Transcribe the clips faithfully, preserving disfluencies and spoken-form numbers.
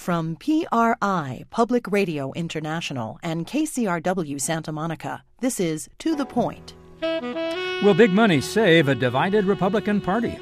From P R I, Public Radio International, and K C R W Santa Monica, this is To the Point. Will big money save a divided Republican Party?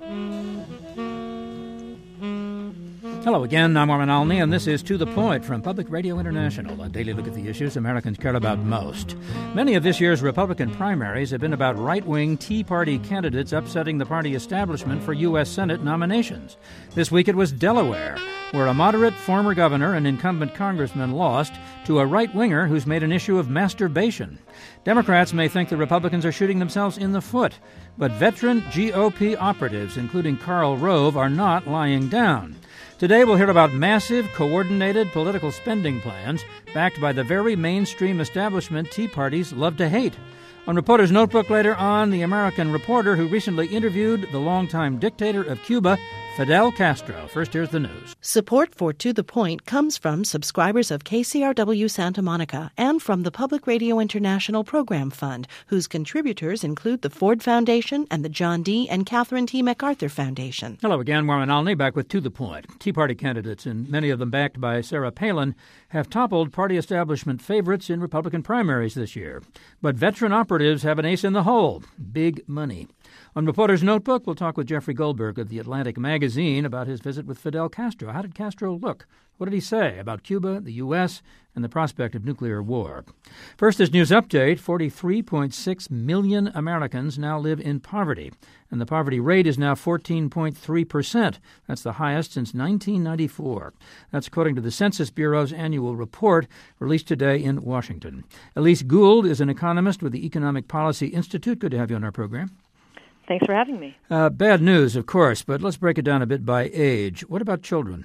Hello again, I'm Norman Alney, and this is To the Point from Public Radio International, a daily look at the issues Americans care about most. Many of this year's Republican primaries have been about right-wing Tea Party candidates upsetting the party establishment for U S Senate nominations. This week it was Delaware, where a moderate former governor and incumbent congressman lost to a right-winger who's made an issue of masturbation. Democrats may think the Republicans are shooting themselves in the foot, but veteran G O P operatives, including Karl Rove, are not lying down. Today we'll hear about massive, coordinated political spending plans backed by the very mainstream establishment Tea Parties love to hate. On Reporter's Notebook later on, the American reporter who recently interviewed the longtime dictator of Cuba, Fidel Castro. First, here's the news. Support for To the Point comes from subscribers of K C R W Santa Monica and from the Public Radio International Program Fund, whose contributors include the Ford Foundation and the John D. and Catherine T. MacArthur Foundation. Hello again, Norman Alney, back with To the Point. Tea Party candidates, and many of them backed by Sarah Palin, have toppled party establishment favorites in Republican primaries this year. But veteran operatives have an ace in the hole: big money. On Reporter's Notebook, we'll talk with Jeffrey Goldberg of The Atlantic Magazine about his visit with Fidel Castro. How did Castro look? What did he say about Cuba, the U S, and the prospect of nuclear war? First, this news update: forty-three point six million Americans now live in poverty, and the poverty rate is now fourteen point three percent. That's the highest since nineteen ninety-four. That's according to the Census Bureau's annual report released today in Washington. Elise Gould is an economist with the Economic Policy Institute. Good to have you on our program. Thanks for having me. Uh, bad news, of course, but let's break it down a bit by age. What about children?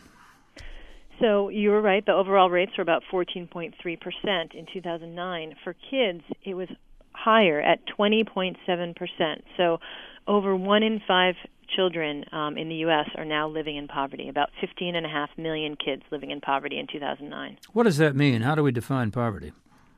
So you were right. The overall rates were about fourteen point three percent in two thousand nine. For kids, it was higher at twenty point seven percent. So over one in five children um, in the U S are now living in poverty, about fifteen point five million kids living in poverty in two thousand nine. What does that mean? How do we define poverty?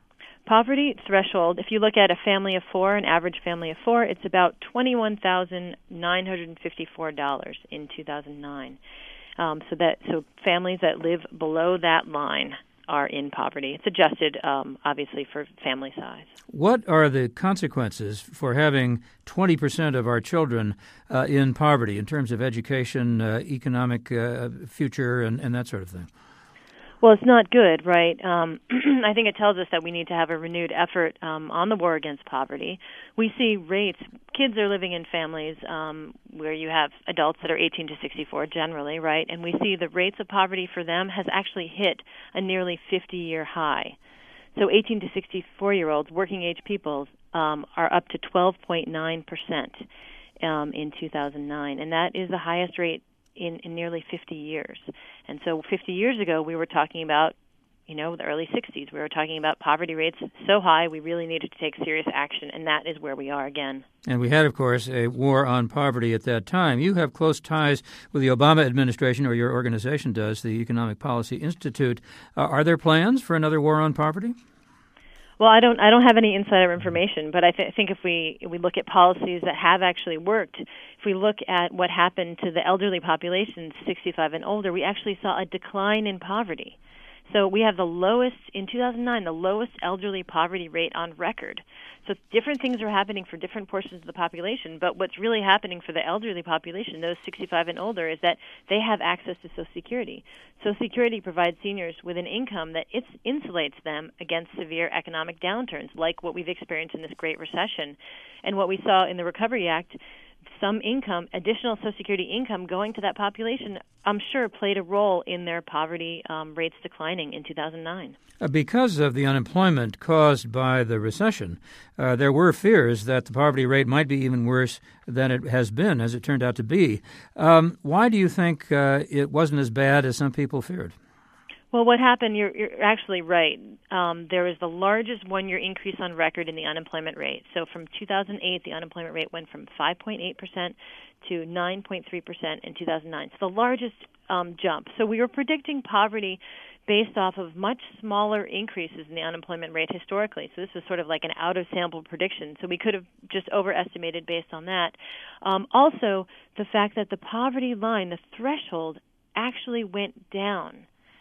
Poverty threshold, if you look at a family of four, an average family of four, it's about twenty-one thousand nine hundred fifty-four dollars in two thousand nine. Um, so that so families that live below that line are in poverty. It's adjusted, um, obviously, for family size. What are the consequences for having twenty percent of our children uh, in poverty in terms of education, uh, economic uh, future, and, and that sort of thing? Well, it's not good, right? Um, I think it tells us that we need to have a renewed effort um, on the war against poverty. We see rates, kids are living in families um, where you have adults that are eighteen to sixty-four generally, right? And we see the rates of poverty for them has actually hit a nearly fifty-year high. So eighteen to sixty-four-year-olds, working-age people, um, are up to twelve point nine percent um, in two thousand nine, and that is the highest rate In, in nearly fifty years. And so fifty years ago, we were talking about, you know, the early sixties. We were talking about poverty rates so high, we really needed to take serious action, and that is where we are again. And we had, of course, a war on poverty at that time. You have close ties with the Obama administration, or your organization does, the Economic Policy Institute. Uh, are there plans for another war on poverty? Well, I don't. I don't have any insider information, but I th- think if we if we look at policies that have actually worked, if we look at what happened to the elderly population, sixty-five and older, we actually saw a decline in poverty. So we have the lowest in two thousand nine, the lowest elderly poverty rate on record. So different things are happening for different portions of the population, but what's really happening for the elderly population, those sixty-five and older, is that they have access to Social Security. Social Security provides seniors with an income that it insulates them against severe economic downturns, like what we've experienced in this Great Recession. And what we saw in the Recovery Act, some income, additional Social Security income going to that population, I'm sure played a role in their poverty um, rates declining in two thousand nine. Uh, because of the unemployment caused by the recession, uh, there were fears that the poverty rate might be even worse than it has been, as it turned out to be. Um, why do you think uh, it wasn't as bad as some people feared? Well, what happened, you're, you're actually right. Um, there was the largest one-year increase on record in the unemployment rate. So from two thousand eight, the unemployment rate went from five point eight percent to nine point three percent in two thousand nine. So the largest um, jump. So we were predicting poverty based off of much smaller increases in the unemployment rate historically. So this was sort of like an out-of-sample prediction. So we could have just overestimated based on that. Um, also, the fact that the poverty line, the threshold, actually went down.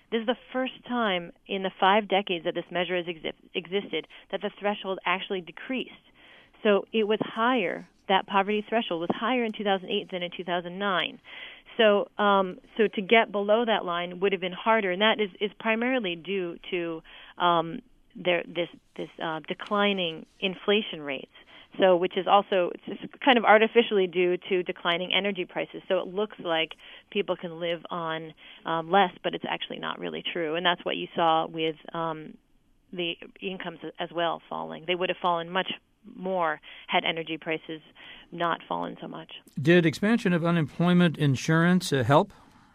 This is the first time in the five decades that this measure has exi- existed that the threshold actually decreased. So it was higher, that poverty threshold was higher in two thousand eight than in two thousand nine. So um, so to get below that line would have been harder, and that is, is primarily due to um, there, this, this uh, declining inflation rates. So, which is also it's just kind of artificially due to declining energy prices. So it looks like people can live on um, less, but it's actually not really true. And that's what you saw with um, the incomes as well falling. They would have fallen much more had energy prices not fallen so much. Did expansion of unemployment insurance uh, help?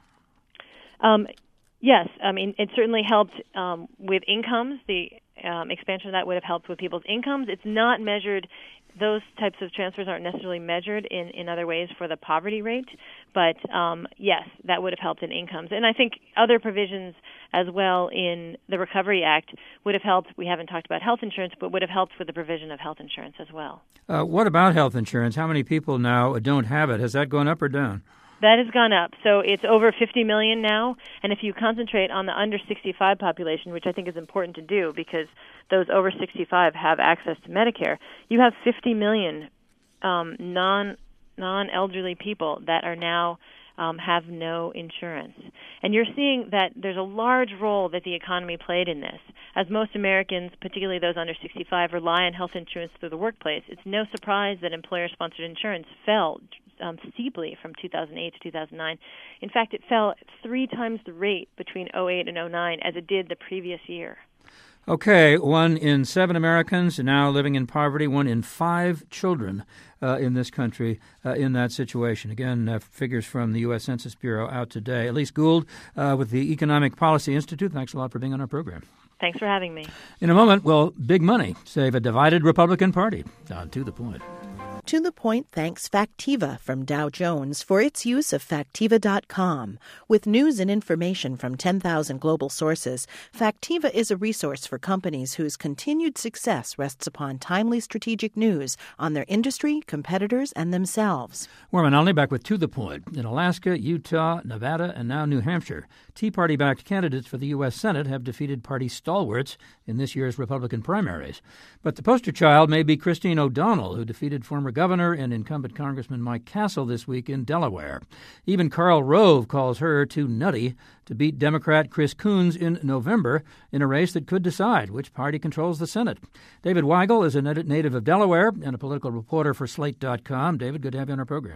Um, yes. I mean, it certainly helped um, with incomes. The um, expansion of that would have helped with people's incomes. It's not measured. Those types of transfers aren't necessarily measured in, in other ways for the poverty rate, but um, yes, that would have helped in incomes. And I think other provisions as well in the Recovery Act would have helped. We haven't talked about health insurance, but would have helped with the provision of health insurance as well. Uh, what about health insurance? How many people now don't have it? Has that gone up or down? That has gone up. So it's over fifty million now. And if you concentrate on the under sixty-five population, which I think is important to do because those over sixty-five have access to Medicare, you have fifty million um, non, non-elderly people that are now um, have no insurance. And you're seeing that there's a large role that the economy played in this. As most Americans, particularly those under sixty-five, rely on health insurance through the workplace, it's no surprise that employer-sponsored insurance fell Um, steeply from two thousand eight to two thousand nine. In fact, it fell three times the rate between oh eight and oh nine as it did the previous year. Okay, one in seven Americans now living in poverty, one in five children uh, in this country uh, in that situation. Again, uh, figures from the U S Census Bureau out today. Elise Gould uh, with the Economic Policy Institute, thanks a lot for being on our program. Thanks for having me. In a moment, well, big money save a divided Republican Party. On To the Point. To the Point thanks Factiva from Dow Jones for its use of Factiva dot com. With news and information from ten thousand global sources, Factiva is a resource for companies whose continued success rests upon timely strategic news on their industry, competitors, and themselves. Warren Olney back with To the Point. In Alaska, Utah, Nevada, and now New Hampshire, Tea Party-backed candidates for the U S Senate have defeated party stalwarts in this year's Republican primaries. But the poster child may be Christine O'Donnell, who defeated former Governor and incumbent Congressman Mike Castle this week in Delaware. Even Karl Rove calls her too nutty to beat Democrat Chris Coons in November in a race that could decide which party controls the Senate. David Weigel is a native of Delaware and a political reporter for Slate dot com. David, good to have you on our program.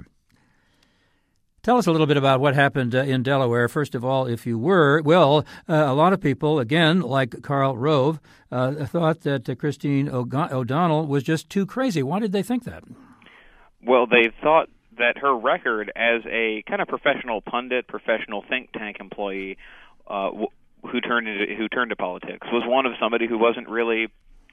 Tell us a little bit about what happened uh, in Delaware. First of all, if you were, well, uh, a lot of people, again, like Karl Rove, uh, thought that uh, Christine O- O'Donnell was just too crazy. Why did they think that? Well, they thought that her record as a kind of professional pundit, professional think tank employee uh, w- who turned into, who turned to politics was one of somebody who wasn't really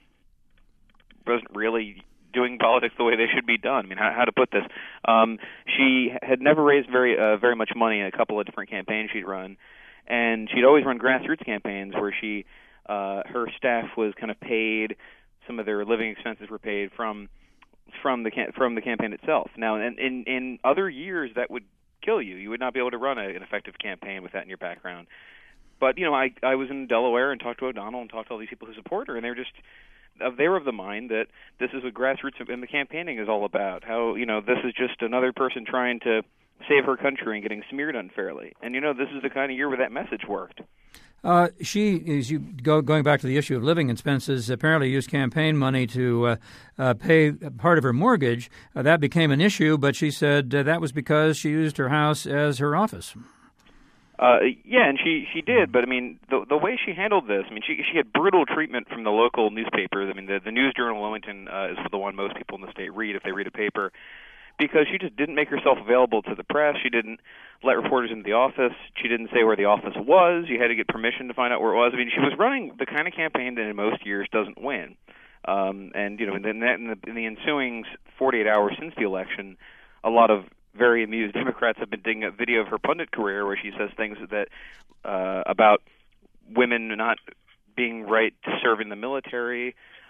wasn't really doing politics the way they should be done. I mean, how, how to put this? Um, she had never raised very uh, very much money in a couple of different campaigns she'd run, and she'd always run grassroots campaigns where she uh, her staff was kind of paid, some of their living expenses were paid from. from the from the campaign itself. Now, in, in in other years, that would kill you. You would not be able to run a, an effective campaign with that in your background. But, you know, I, I was in Delaware and talked to O'Donnell and talked to all these people who support her, and they're just, uh, they were of the mind that this is what grassroots and the campaigning is all about. How, you know, this is just another person trying to save her country and getting smeared unfairly. And, you know, this is the kind of year where that message worked. Uh, she, as you go going back to the issue of living expenses, apparently used campaign money to uh, uh, pay part of her mortgage. Uh, that became an issue, but she said uh, that was because she used her house as her office. Uh, yeah, and she, she did, but I mean, the the way she handled this, I mean, she she had brutal treatment from the local newspapers. I mean, the, the News Journal of Wilmington uh, is the one most people in the state read if they read a paper, because she just didn't make herself available to the press. She didn't let reporters into the office. She didn't say where the office was. You had to get permission to find out where it was. I mean, she was running the kind of campaign that in most years doesn't win. Um, and, you know, in the, in, the, in the ensuing forty-eight hours since the election, a lot of very amused Democrats have been digging up video of her pundit career where she says things that uh, about women not being right to serve in the military,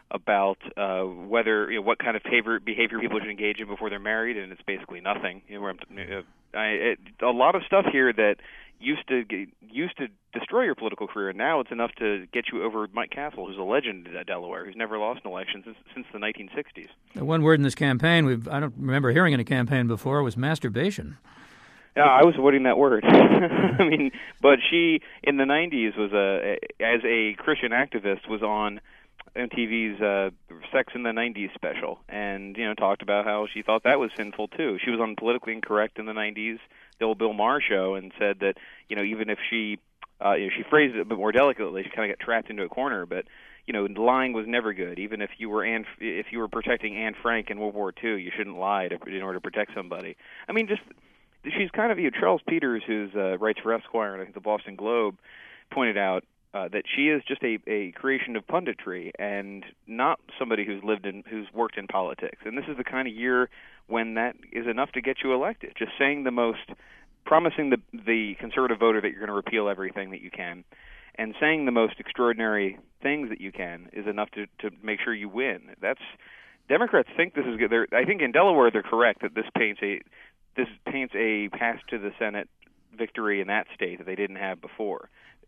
about uh, whether you know, what kind of behavior, behavior people should engage in before they're married, and it's basically nothing. You know, where I'm, uh, I, it, a lot of stuff here that used to get, used to destroy your political career, and now it's enough to get you over Mike Castle, who's a legend at Delaware, who's never lost an election since, since the nineteen sixties. The one word in this campaign we've I don't remember hearing in a campaign before was masturbation. Yeah, I was avoiding that word. I mean, but she in the nineties was a as a Christian activist was on M T V's uh, Sex in the nineties special, and you know talked about how she thought that was sinful too. She was on Politically Incorrect in the nineties, the old Bill Maher show, and said that you know even if she uh, you know, she phrased it a bit more delicately, she kind of got trapped into a corner, but you know lying was never good. Even if you were Anne, if you were protecting Anne Frank in World War Two, you shouldn't lie to, in order to protect somebody. I mean, just she's kind of you know, Charles Peters, who's uh, writes for Esquire and I think the Boston Globe, pointed out uh, that she is just a, a creation of punditry and not somebody who's lived in who's worked in politics. And this is the kind of year when that is enough to get you elected. Just saying the most, promising the the conservative voter that you're going to repeal everything that you can, and saying the most extraordinary things that you can is enough to to make sure you win. That's Democrats think this is good. They're, I think in Delaware they're correct that this paints a This paints a path to the Senate victory in that state that they didn't have before.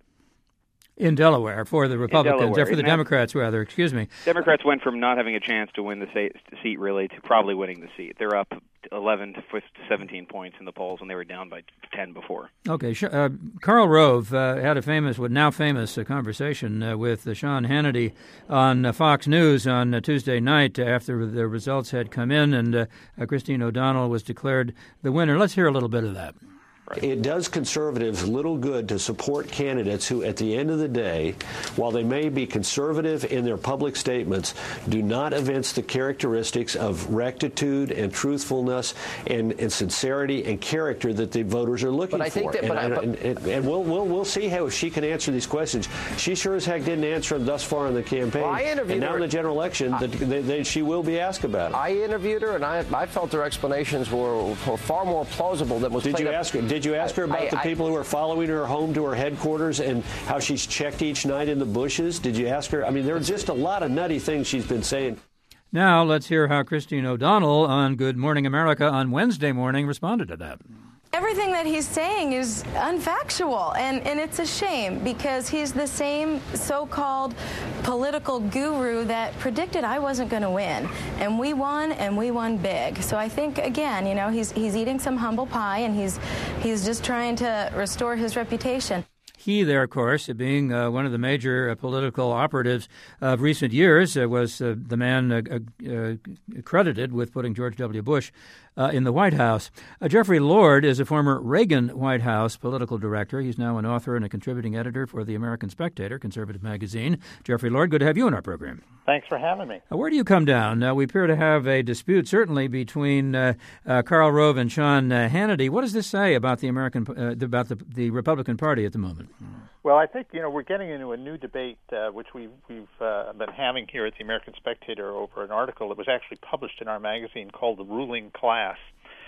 In Delaware, for the Republicans, Delaware, or for the Democrats, rather, excuse me. Democrats went from not having a chance to win the seat, really, to probably winning the seat. They're up eleven to seventeen points in the polls, and they were down by ten before. Okay. Uh, Karl Rove uh, had a famous, well, now famous, uh, conversation uh, with uh, Sean Hannity on uh, Fox News on uh, Tuesday night after the results had come in, and uh, uh, Christine O'Donnell was declared the winner. Let's hear a little bit of that. It does conservatives little good to support candidates who, at the end of the day, while they may be conservative in their public statements, do not evince the characteristics of rectitude and truthfulness and, and sincerity and character that the voters are looking but I think for. That, but and, I, but, and, and, and we'll, we'll we'll see how she can answer these questions. She sure as heck didn't answer them thus far in the campaign. Well, I interviewed and now her. in the general election, I, the, they, they, she will be asked about it. I interviewed her, and I, I felt her explanations were, were far more plausible than was. Did you up. ask her? Did you ask her about I, the I, people who are following her home to her headquarters and how she's checked each night in the bushes? Did you ask her? I mean, there are just a lot of nutty things she's been saying. Now let's hear how Christine O'Donnell on Good Morning America on Wednesday morning responded to that. Everything that he's saying is unfactual, and, and it's a shame because he's the same so-called political guru that predicted I wasn't going to win. And we won, and we won big. So I think, again, you know, he's he's eating some humble pie, and he's he's just trying to restore his reputation. He there, of course, being uh, one of the major uh, political operatives of recent years, uh, was uh, the man uh, uh, credited with putting George W. Bush uh, in the White House. Uh, Jeffrey Lord is a former Reagan White House political director. He's now an author and a contributing editor for the American Spectator, conservative magazine. Jeffrey Lord, good to have you on our program. Thanks for having me. Uh, where do you come down? Uh, we appear to have a dispute, certainly, between uh, uh, Karl Rove and Sean uh, Hannity. What does this say about the American, uh, about the, the Republican Party at the moment? Well, I think, you know, we're getting into a new debate, uh, which we've, we've uh, been having here at the American Spectator over an article that was actually published in our magazine called The Ruling Class.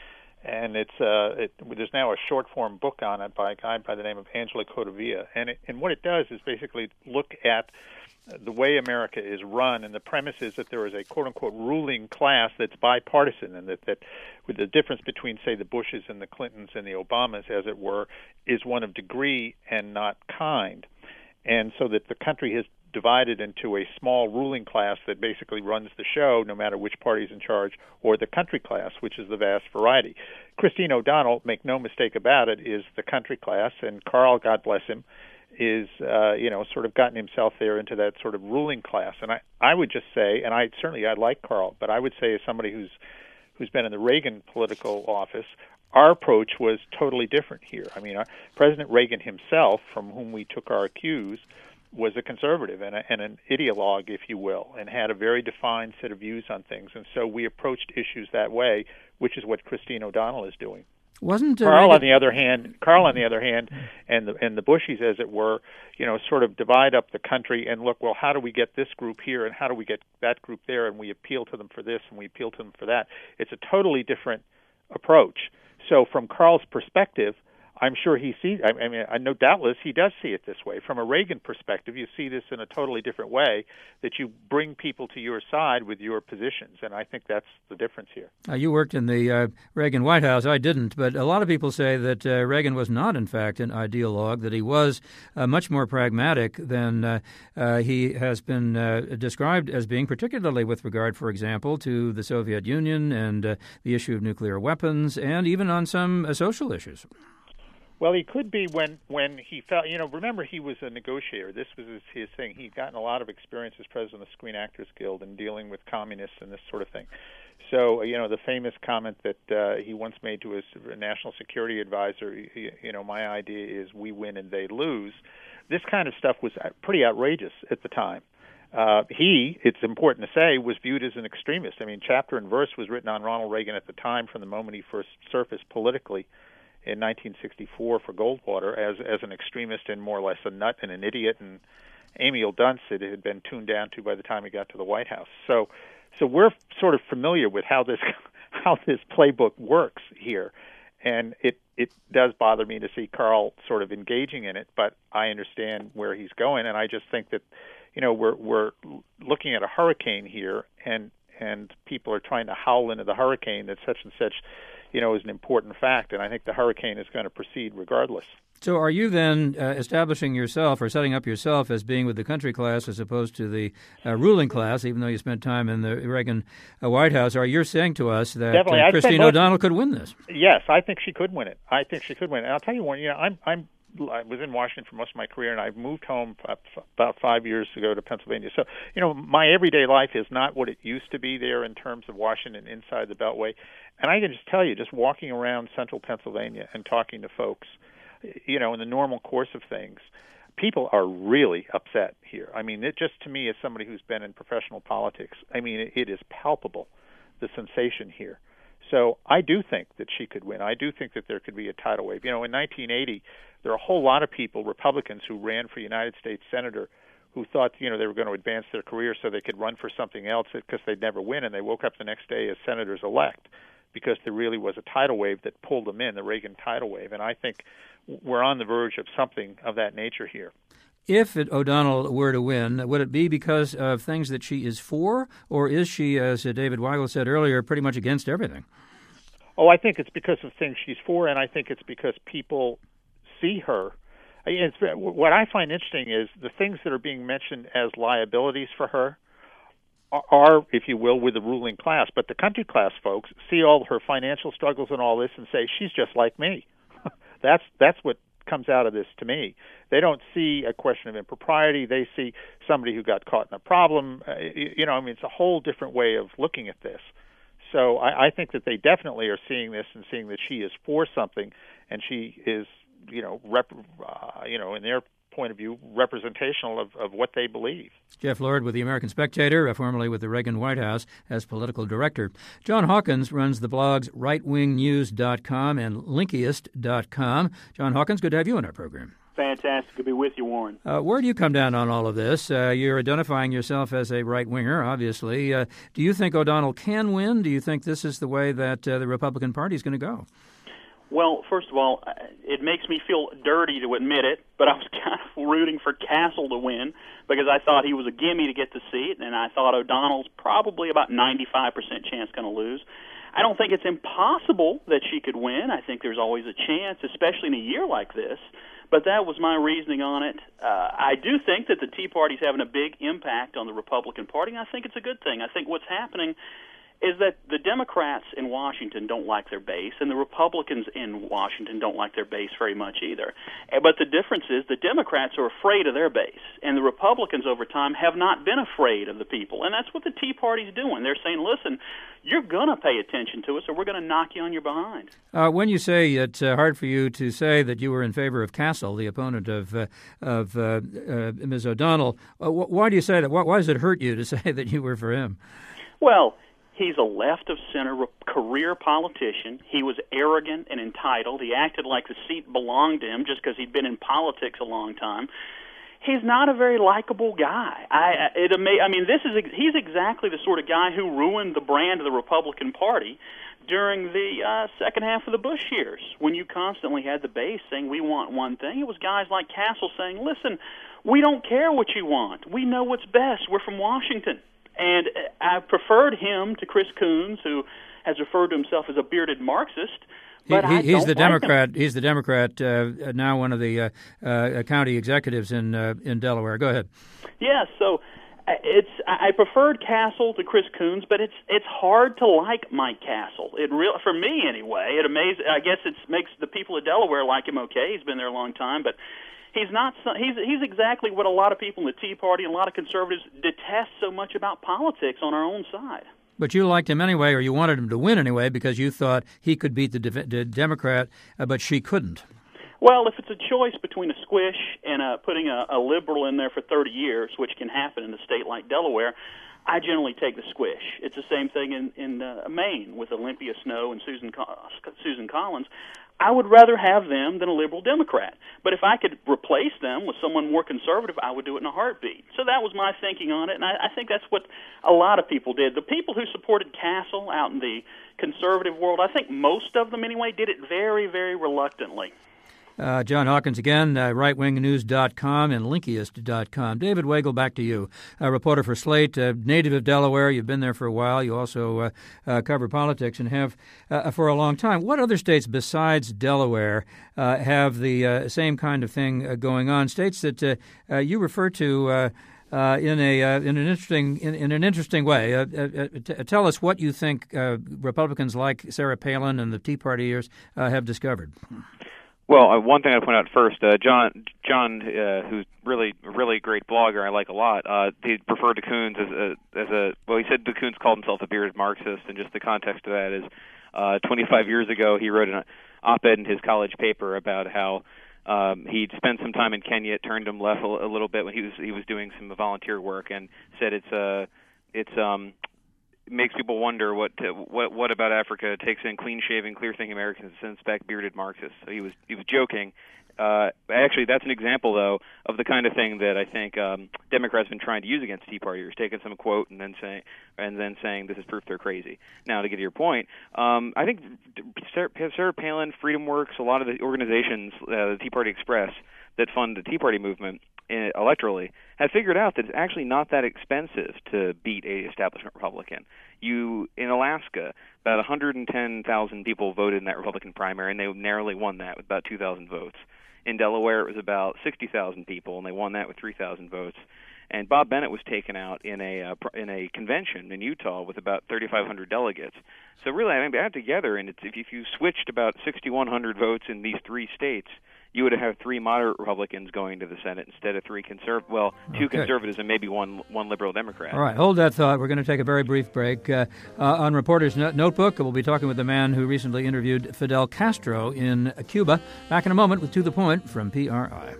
And it's uh, it, there's now a short-form book on it by a guy by the name of Angelo Codevilla. And, it, and what it does is basically look at the way America is run, and the premise is that there is a quote-unquote ruling class that's bipartisan, and that, that with the difference between, say, the Bushes and the Clintons and the Obamas, as it were, is one of degree and not kind. And so that the country has divided into a small ruling class that basically runs the show, no matter which party is in charge, or the country class, which is the vast variety. Christine O'Donnell, make no mistake about it, is the country class, and Karl, God bless him, is, uh, you know, sort of gotten himself there into that sort of ruling class. And I, I would just say, and I certainly I like Karl, but I would say as somebody who's who's been in the Reagan political office, our approach was totally different here. I mean, our, President Reagan himself, from whom we took our cues, was a conservative and, a, and an ideologue, if you will, and had a very defined set of views on things. And so we approached issues that way, which is what Christine O'Donnell is doing. Wasn't uh, Karl, Reagan... on the other hand, Karl, on the other hand, and the and the Bushies, as it were, you know, sort of divide up the country and look, well, how do we get this group here, and how do we get that group there, and we appeal to them for this, and we appeal to them for that. It's a totally different approach. So, from Karl's perspective, I'm sure he sees. I mean, I know doubtless he does see it this way. From a Reagan perspective, you see this in a totally different way. That you bring people to your side with your positions, and I think that's the difference here. Uh, you worked in the uh, Reagan White House. I didn't, but a lot of people say that uh, Reagan was not, in fact, an ideologue. That he was uh, much more pragmatic than uh, uh, he has been uh, described as being, particularly with regard, for example, to the Soviet Union and uh, the issue of nuclear weapons, and even on some uh, social issues. Well, he could be when, when he felt, you know, remember he was a negotiator. This was his, his thing. He'd gotten a lot of experience as president of the Screen Actors Guild and dealing with communists and this sort of thing. So, you know, the famous comment that uh, he once made to his national security advisor, you, you know, my idea is we win and they lose. This kind of stuff was pretty outrageous at the time. Uh, he, it's important to say, was viewed as an extremist. I mean, chapter and verse was written on Ronald Reagan at the time from the moment he first surfaced politically in nineteen sixty-four for Goldwater as as an extremist and more or less a nut and an idiot, and Emil Dunst it had been tuned down to by the time he got to the White House. So, so we're sort of familiar with how this how this playbook works here, and it it does bother me to see Carl sort of engaging in it. But I understand where he's going, and I just think that, you know, we're we're looking at a hurricane here, and and people are trying to howl into the hurricane that such and such, you know, is an important fact, and I think the hurricane is going to proceed regardless. So are you then uh, establishing yourself or setting up yourself as being with the country class as opposed to the uh, ruling class, even though you spent time in the Reagan uh, White House? Are you saying to us that uh, Christine O'Donnell could win this? Yes, I think she could win it. I think she could win it. And I'll tell you one, you know, I'm, I'm I was in Washington for most of my career, and I've moved home about five years ago to Pennsylvania. So, you know, my everyday life is not what it used to be there in terms of Washington inside the Beltway. And I can just tell you, just walking around central Pennsylvania and talking to folks, you know, in the normal course of things, people are really upset here. I mean, it just to me, as somebody who's been in professional politics, I mean, it, it is palpable, the sensation here. So I do think that she could win. I do think that there could be a tidal wave. You know, in nineteen eighty, there are a whole lot of people, Republicans, who ran for United States Senator who thought, you know, they were going to advance their career so they could run for something else because they'd never win, and they woke up the next day as senators-elect because there really was a tidal wave that pulled them in, the Reagan tidal wave. And I think we're on the verge of something of that nature here. If it, O'Donnell were to win, would it be because of things that she is for, or is she, as David Weigel said earlier, pretty much against everything? Oh, I think it's because of things she's for, and I think it's because people see her. It's, what I find interesting is the things that are being mentioned as liabilities for her are, if you will, with the ruling class. But the country class folks see all her financial struggles and all this and say, she's just like me. that's that's what comes out of this to me. They don't see a question of impropriety. They see somebody who got caught in a problem. Uh, you know, I mean, it's a whole different way of looking at this. So I, I think that they definitely are seeing this and seeing that she is for something, and she is, you know, rep, uh, you know, in their point of view, representational of, of what they believe. Jeff Lord with the American Spectator, uh, formerly with the Reagan White House as political director. John Hawkins runs the blogs right wing news dot com and Linkiest dot com. John Hawkins, good to have you on our program. Fantastic to be with you, Warren. Uh, where do you come down on all of this? Uh, you're identifying yourself as a right-winger, obviously. Uh, do you think O'Donnell can win? Do you think this is the way that uh, the Republican Party is going to go? Well, first of all, it makes me feel dirty to admit it, but I was kind of rooting for Castle to win because I thought he was a gimme to get the seat, and I thought O'Donnell's probably about ninety-five percent chance going to lose. I don't think it's impossible that she could win. I think there's always a chance, especially in a year like this. But that was my reasoning on it. Uh, I do think that the Tea Party's having a big impact on the Republican Party, and I think it's a good thing. I think what's happening is that the Democrats in Washington don't like their base, and the Republicans in Washington don't like their base very much either. But the difference is the Democrats are afraid of their base, and the Republicans over time have not been afraid of the people. And that's what the Tea Party's doing. They're saying, listen, you're going to pay attention to us, or we're going to knock you on your behind. Uh, when you say it's uh, hard for you to say that you were in favor of Castle, the opponent of uh, of uh, uh, Miz O'Donnell, uh, wh- why do you say that? Why, why does it hurt you to say that you were for him? Well, he's a left-of-center career politician. He was arrogant and entitled. He acted like the seat belonged to him just because he'd been in politics a long time. He's not a very likable guy. I, it, I mean, this is he's exactly the sort of guy who ruined the brand of the Republican Party during the uh, second half of the Bush years, when you constantly had the base saying we want one thing. It was guys like Castle saying, listen, we don't care what you want. We know what's best. We're from Washington. And I preferred him to Chris Coons, who has referred to himself as a bearded Marxist. But he, I he's don't the like Democrat. him. He's the Democrat uh, now, one of the uh, uh, county executives in uh, in Delaware. Go ahead. Yeah, so it's I preferred Castle to Chris Coons, but it's it's hard to like Mike Castle. It real for me anyway. It amazes. I guess it makes the people of Delaware like him. Okay, he's been there a long time, but he's not. He's he's exactly what a lot of people in the Tea Party and a lot of conservatives detest so much about politics on our own side. But you liked him anyway, or you wanted him to win anyway, because you thought he could beat the, de- the Democrat, uh, but she couldn't. Well, if it's a choice between a squish and uh, putting a, a liberal in there for thirty years, which can happen in a state like Delaware, I generally take the squish. It's the same thing in, in uh, Maine with Olympia Snowe and Susan Susan Collins. I would rather have them than a liberal Democrat. But if I could replace them with someone more conservative, I would do it in a heartbeat. So that was my thinking on it, and I, I think that's what a lot of people did. The people who supported Castle out in the conservative world, I think most of them anyway, did it very, very reluctantly. Uh, John Hawkins again, uh, right wing news dot com and Linkiest dot com. David Weigel, back to you. A reporter for Slate, uh, native of Delaware. You've been there for a while. You also uh, uh, cover politics and have uh, for a long time. What other states besides Delaware uh, have the uh, same kind of thing uh, going on? States that uh, uh, you refer to uh, uh, in a uh, in an interesting in, in an interesting way. Uh, uh, t- tell us what you think uh, Republicans like Sarah Palin and the Tea Partiers uh, have discovered. Well, uh, one thing I'd point out first, uh, John, John, uh, who's really, really great blogger, I like a lot. Uh, he referred to Coons as a, as a, well, he said that Coons called himself a bearded Marxist, and just the context of that is, uh, twenty-five years ago, he wrote an op-ed in his college paper about how um, he'd spent some time in Kenya. It turned him left a, a little bit when he was he was doing some volunteer work, and said it's uh, it's um. makes people wonder what to, what what about Africa takes in clean-shaven, clear-thinking Americans and sends back bearded Marxists. So he was he was joking. Uh, actually, that's an example, though, of the kind of thing that I think um, Democrats have been trying to use against Tea Partiers, taking some quote and then saying and then saying this is proof they're crazy. Now, to get to your point, um, I think Sarah, Sarah Palin, Freedom Works, a lot of the organizations, uh, the Tea Party Express, that fund the Tea Party movement in, electorally, have figured out that it's actually not that expensive to beat a establishment Republican. You in Alaska, about one hundred ten thousand people voted in that Republican primary, and they narrowly won that with about two thousand votes. In Delaware, it was about sixty thousand people, and they won that with three thousand votes. And Bob Bennett was taken out in a uh, in a convention in Utah with about thirty-five hundred delegates. So really, I mean, add together, and it's, if you, if you switched about sixty-one hundred votes in these three states, you would have three moderate Republicans going to the Senate instead of three conserv- well, two okay. conservatives and maybe one one liberal Democrat. All right, hold that thought. We're going to take a very brief break. Uh, uh, on Reporter's no- Notebook, we'll be talking with the man who recently interviewed Fidel Castro in Cuba. Back in a moment with To the Point from P R I.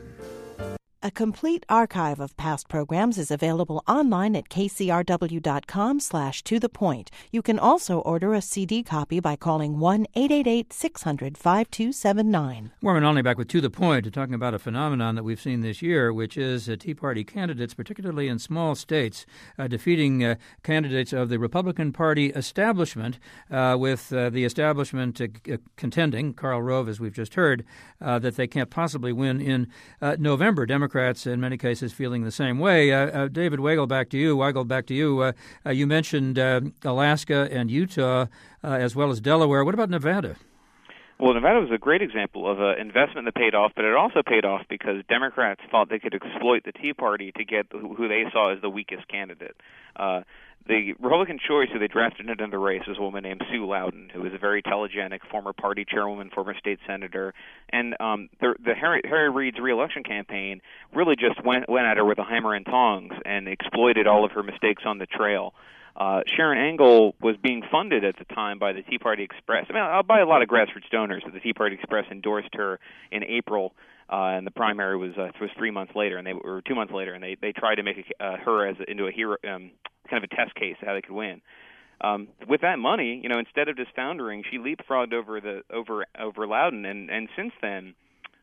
A complete archive of past programs is available online at kcrw.com slash to the point. You can also order a C D copy by calling one eight eight eight, six hundred, five two seven nine. Warren Olney back with To the Point, talking about a phenomenon that we've seen this year, which is uh, Tea Party candidates, particularly in small states, uh, defeating uh, candidates of the Republican Party establishment, uh, with uh, the establishment uh, c- contending, Karl Rove, as we've just heard, uh, that they can't possibly win in uh, November. Democrats Democrats, in many cases, feeling the same way. Uh, uh, David Weigel, back to you. Weigel, back to you. Uh, uh, you mentioned uh, Alaska and Utah, uh, as well as Delaware. What about Nevada? Well, Nevada was a great example of an investment that paid off, but it also paid off because Democrats thought they could exploit the Tea Party to get who they saw as the weakest candidate. Uh, the Republican choice who they drafted into the race was a woman named Sue Loudon, who was a very telegenic former party chairwoman, former state senator. And um, the, the Harry, Harry Reid's reelection campaign really just went, went at her with a hammer and tongs and exploited all of her mistakes on the trail. Uh, Sharon Angle was being funded at the time by the Tea Party Express. I mean, I'll buy a lot of grassroots donors, but the Tea Party Express endorsed her in April, uh, and the primary was uh, was three months later, and they or two months later, and they they tried to make a, uh, her as a, into a hero, um, kind of a test case of how they could win. Um, with that money, you know, instead of just foundering, she leapfrogged over the over over Loudon, and and since then,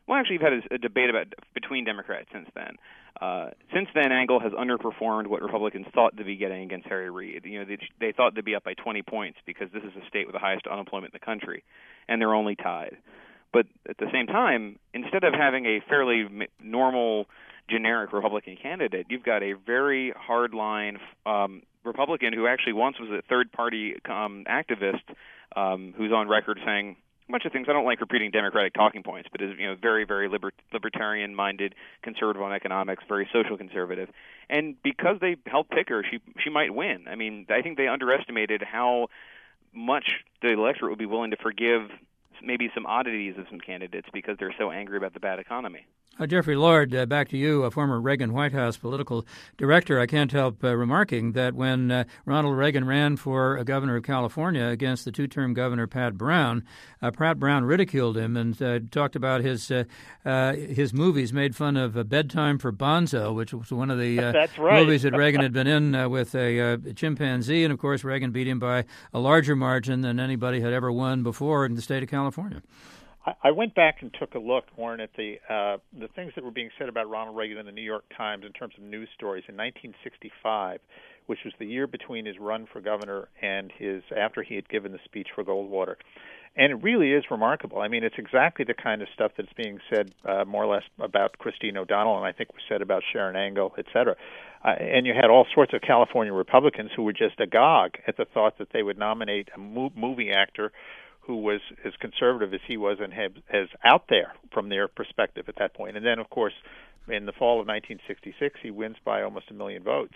well, actually, you've had a, a debate about between Democrats since then. Uh, since then, Angle has underperformed what Republicans thought to be getting against Harry Reid. You know, they, they thought they'd be up by twenty points because this is a state with the highest unemployment in the country, and they're only tied. But at the same time, instead of having a fairly normal, generic Republican candidate, you've got a very hardline um, Republican who actually once was a third-party um, activist um, who's on record saying a bunch of things. I don't like repeating Democratic talking points, but is you know very, very liber- libertarian-minded, conservative on economics, very social conservative. And because they helped pick her, she she might win. I mean, I think they underestimated how much the electorate would be willing to forgive maybe some oddities of some candidates because they're so angry about the bad economy. Uh, Jeffrey Lord, uh, back to you, a former Reagan White House political director. I can't help uh, remarking that when uh, Ronald Reagan ran for uh, governor of California against the two-term governor Pat Brown, uh, Pat Brown ridiculed him and uh, talked about his uh, uh, his movies, made fun of uh, Bedtime for Bonzo, which was one of the uh, That's right. movies that Reagan had been in uh, with a uh, chimpanzee. And, of course, Reagan beat him by a larger margin than anybody had ever won before in the state of California. I went back and took a look, Warren, at the uh, the things that were being said about Ronald Reagan in the New York Times in terms of news stories in nineteen sixty-five, which was the year between his run for governor and his after he had given the speech for Goldwater. And it really is remarkable. I mean, it's exactly the kind of stuff that's being said uh, more or less about Christine O'Donnell, and I think was said about Sharon Angle, et cetera. Uh, and you had all sorts of California Republicans who were just agog at the thought that they would nominate a mo- movie actor who was as conservative as he was and had, as out there from their perspective at that point. And then, of course, in the fall of nineteen sixty-six, he wins by almost a million votes.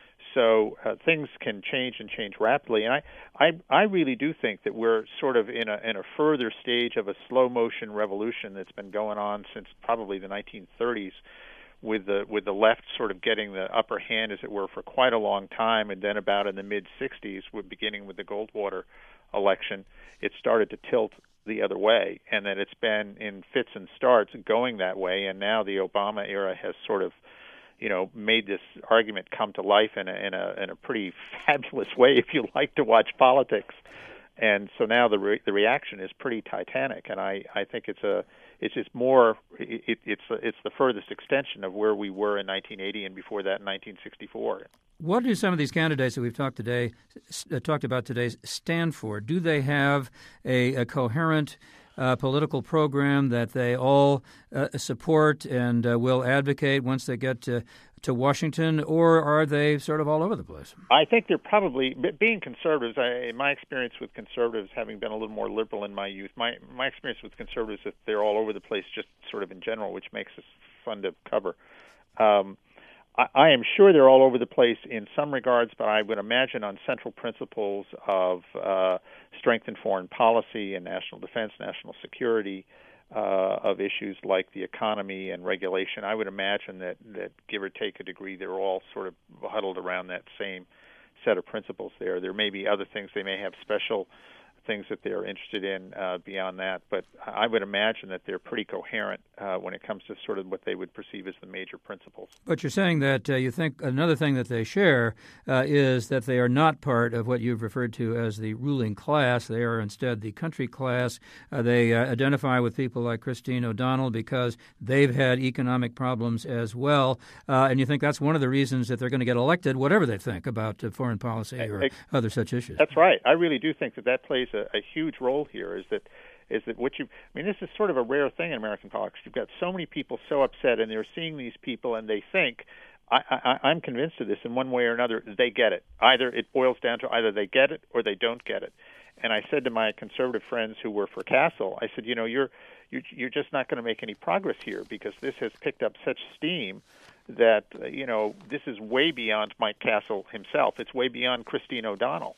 So uh, things can change and change rapidly. And I, I, I really do think that we're sort of in a in a further stage of a slow motion revolution that's been going on since probably the nineteen thirties, with the with the left sort of getting the upper hand, as it were, for quite a long time, and then about in the mid sixties, with beginning with the Goldwater election, it started to tilt the other way, and that it's been in fits and starts going that way, and now the Obama era has sort of, you know, made this argument come to life in a in a in a pretty fabulous way, if you like to watch politics. And so now the re- the reaction is pretty titanic, and I, I think it's a it's just more it, it's it's the furthest extension of where we were in nineteen eighty and before that in nineteen sixty-four. What do some of these candidates that we've talked today uh, talked about today stand for? Do they have a, a coherent uh, political program that they all uh, support and uh, will advocate once they get to, to Washington, or are they sort of all over the place? I think they're probably, being conservatives, I, in my experience with conservatives, having been a little more liberal in my youth, my, my experience with conservatives is that they're all over the place just sort of in general, which makes us fun to cover. Um, I, I am sure they're all over the place in some regards, but I would imagine on central principles of uh, strength in foreign policy and national defense, national security, Uh, of issues like the economy and regulation, I would imagine that, that give or take a degree, they're all sort of huddled around that same set of principles there. There may be other things. They may have special things that they're interested in uh, beyond that, but I would imagine that they're pretty coherent uh, when it comes to sort of what they would perceive as the major principles. But you're saying that uh, you think another thing that they share uh, is that they are not part of what you've referred to as the ruling class. They are instead the country class. Uh, they uh, identify with people like Christine O'Donnell because they've had economic problems as well. Uh, and you think that's one of the reasons that they're going to get elected, whatever they think about uh, foreign policy or I, other such issues. That's right. I really do think that that plays a, a huge role here. Is that is that what you? I mean, this is sort of a rare thing in American politics. You've got so many people so upset, and they're seeing these people, and they think, I, I, I'm convinced of this in one way or another. They get it. Either it boils down to either they get it or they don't get it. And I said to my conservative friends who were for Castle, I said, you know, you're you're, you're just not going to make any progress here because this has picked up such steam that uh, you know this is way beyond Mike Castle himself. It's way beyond Christine O'Donnell.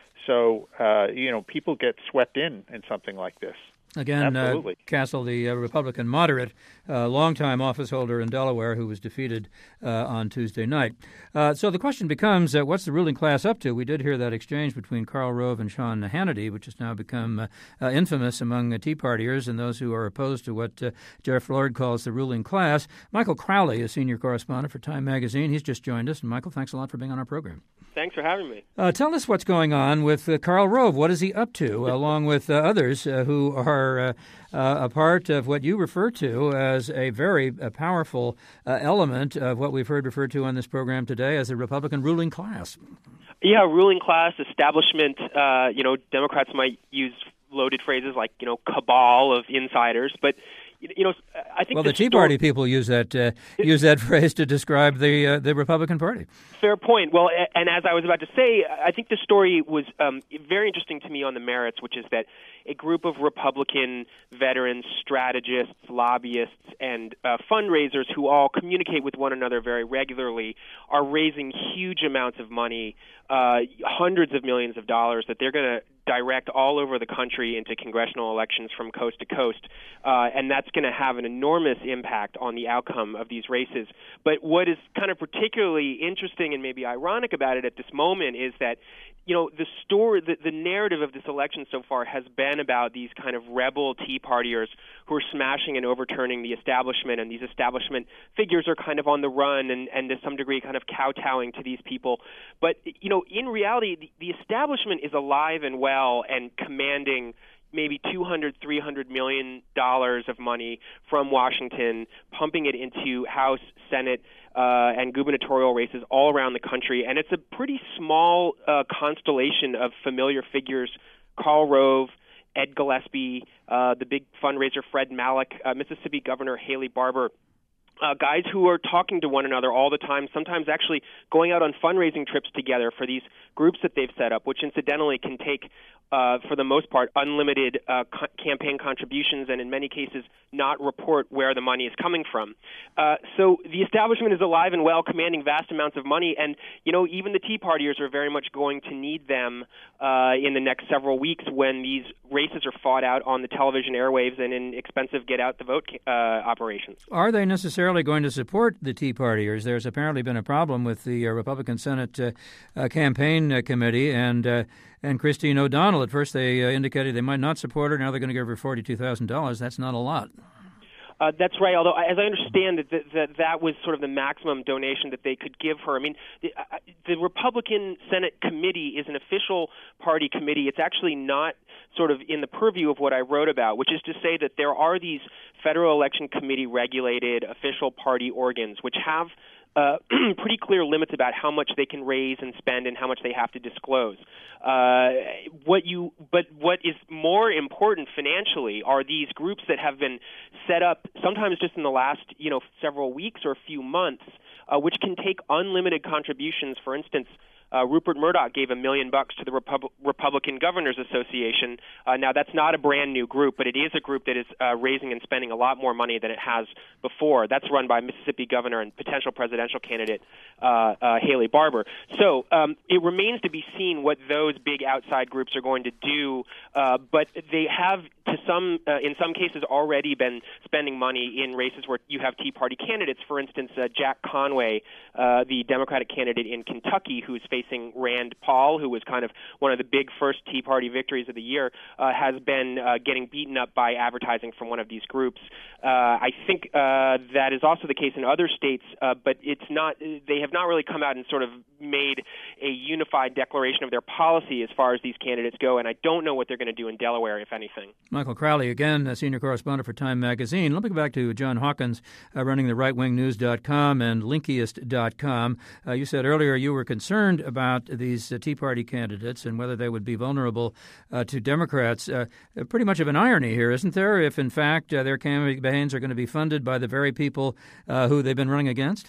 So, uh, you know, people get swept in in something like this. Again, uh, Castle, the uh, Republican moderate, uh, longtime office holder in Delaware, who was defeated uh, on Tuesday night. Uh, so the question becomes, uh, what's the ruling class up to? We did hear that exchange between Karl Rove and Sean Hannity, which has now become uh, uh, infamous among uh, Tea Partiers and those who are opposed to what uh, Jeff Lord calls the ruling class. Michael Crowley, a senior correspondent for Time Magazine, he's just joined us. And Michael, thanks a lot for being on our program. Thanks for having me. Uh, tell us what's going on with uh, Karl Rove. What is he up to, along with uh, others uh, who are are uh, uh, a part of what you refer to as a very uh, powerful uh, element of what we've heard referred to on this program today as the Republican ruling class. Yeah, ruling class, establishment. Uh, you know, Democrats might use loaded phrases like, you know, cabal of insiders, but you know, I think well, the, the Tea Party people use that uh, use that phrase to describe the uh, the Republican Party. Fair point. Well, and as I was about to say, I think the story was um, very interesting to me on the merits, which is that a group of Republican veterans, strategists, lobbyists, and uh, fundraisers who all communicate with one another very regularly are raising huge amounts of money, uh, hundreds of millions of dollars that they're going to direct all over the country into congressional elections from coast to coast, uh, and that's going to have an enormous impact on the outcome of these races. But what is kind of particularly interesting and maybe ironic about it at this moment is that, you know, the story, the, the narrative of this election so far has been about these kind of rebel Tea Partiers who are smashing and overturning the establishment, and these establishment figures are kind of on the run and, and to some degree kind of kowtowing to these people. But, you know, in reality, the, the establishment is alive and well and commanding maybe two hundred, three hundred million dollars of money from Washington, pumping it into House, Senate, uh, and gubernatorial races all around the country. And it's a pretty small uh, constellation of familiar figures: Karl Rove, Ed Gillespie, uh, the big fundraiser Fred Malek, uh, Mississippi Governor Haley Barbour. Uh, guys who are talking to one another all the time, sometimes actually going out on fundraising trips together for these groups that they've set up, which incidentally can take, uh, for the most part, unlimited uh, co- campaign contributions and in many cases not report where the money is coming from. Uh, so the establishment is alive and well, commanding vast amounts of money, and, you know, even the Tea Partiers are very much going to need them uh, in the next several weeks when these races are fought out on the television airwaves and in expensive get-out-the-vote uh, operations. Are they necessarily going to support the Tea Partiers? There's apparently been a problem with the uh, Republican Senate uh, uh, campaign uh, committee and uh, and Christine O'Donnell. At first they uh, indicated they might not support her. Now they're going to give her forty-two thousand dollars. That's not a lot. Uh, that's right, although as I understand it, that, that that was sort of the maximum donation that they could give her. I mean, the, uh, the Republican Senate committee is an official party committee. It's actually not sort of in the purview of what I wrote about, which is to say that there are these Federal Election Committee regulated official party organs which have Uh, pretty clear limits about how much they can raise and spend and how much they have to disclose. Uh, what you, but what is more important financially are these groups that have been set up sometimes just in the last, you know, several weeks or a few months, uh, which can take unlimited contributions. For instance, Uh, Rupert Murdoch gave a million bucks to the Repub- Republican Governors Association. Uh, now, that's not a brand new group, but it is a group that is uh, raising and spending a lot more money than it has before. That's run by Mississippi Governor and potential presidential candidate uh, uh, Haley Barbour. So um, it remains to be seen what those big outside groups are going to do, uh, but they have, to some, uh, in some cases, already been spending money in races where you have Tea Party candidates. For instance, uh, Jack Conway, uh, the Democratic candidate in Kentucky, who's facing Rand Paul, who was kind of one of the big first Tea Party victories of the year, uh, has been uh, getting beaten up by advertising from one of these groups. Uh, I think uh, that is also the case in other states, uh, but it's not. They have not really come out and sort of made a unified declaration of their policy as far as these candidates go, and I don't know what they're going to do in Delaware, if anything. Michael Crowley, again, a senior correspondent for Time Magazine. Let me go back to John Hawkins, uh, running the right wing news dot com and Linkiest dot com. Uh, you said earlier you were concerned about these uh, Tea Party candidates and whether they would be vulnerable uh, to Democrats. Uh, pretty much of an irony here, isn't there, if in fact uh, their campaigns are going to be funded by the very people uh, who they've been running against?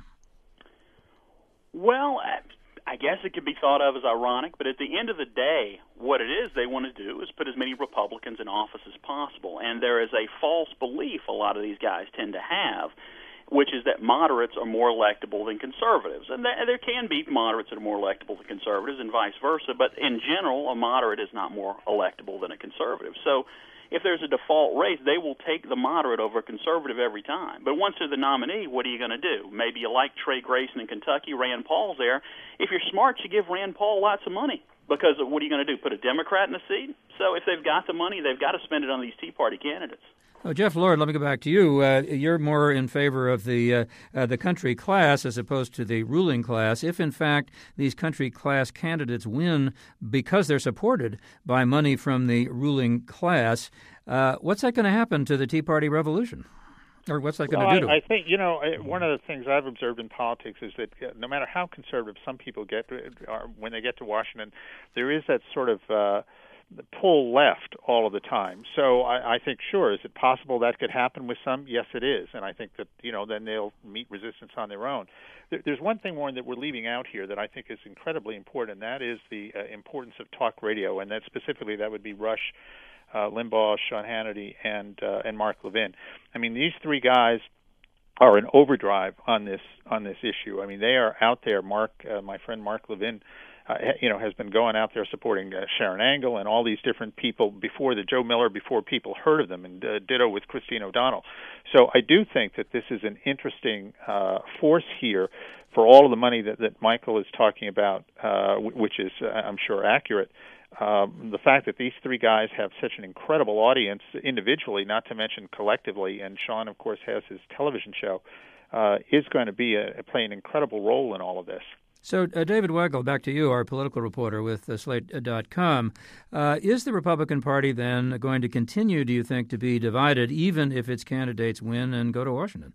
Well, I guess it could be thought of as ironic, but at the end of the day, what it is they want to do is put as many Republicans in office as possible. And there is a false belief a lot of these guys tend to have, which is that moderates are more electable than conservatives. And th- there can be moderates that are more electable than conservatives and vice versa, but in general, a moderate is not more electable than a conservative. So if there's a default race, they will take the moderate over a conservative every time. But once they're the nominee, what are you going to do? Maybe you like Trey Grayson in Kentucky, Rand Paul's there. If you're smart, you give Rand Paul lots of money, because what are you going to do, put a Democrat in the seat? So if they've got the money, they've got to spend it on these Tea Party candidates. Oh, Jeff Lord, let me go back to you. Uh, you're more in favor of the uh, uh, the country class as opposed to the ruling class. If, in fact, these country class candidates win because they're supported by money from the ruling class, uh, what's that going to happen to the Tea Party revolution? Or what's that going well, to do to I, it? I think, you know, one of the things I've observed in politics is that no matter how conservative some people get, or when they get to Washington, there is that sort of uh, pull left all of the time. So I, I think, sure, is it possible that could happen with some? Yes, it is. And I think that, you know, then they'll meet resistance on their own. There, there's one thing, Warren, that we're leaving out here that I think is incredibly important, and that is the uh, importance of talk radio, and that specifically that would be Rush, uh, Limbaugh, Sean Hannity, and uh, and Mark Levin. I mean, these three guys are in overdrive on this on this issue. I mean, they are out there. Mark, uh, my friend Mark Levin, Uh, you know, has been going out there supporting uh, Sharon Angle and all these different people before the Joe Miller, before people heard of them, and uh, ditto with Christine O'Donnell. So I do think that this is an interesting uh, force here for all of the money that, that Michael is talking about, uh, w- which is, uh, I'm sure, accurate. Um, the fact that these three guys have such an incredible audience individually, not to mention collectively, and Sean, of course, has his television show, uh, is going to be a, play an incredible role in all of this. So, uh, David Weigel, back to you, our political reporter with uh, Slate dot com. Uh, is the Republican Party then going to continue, do you think, to be divided, even if its candidates win and go to Washington?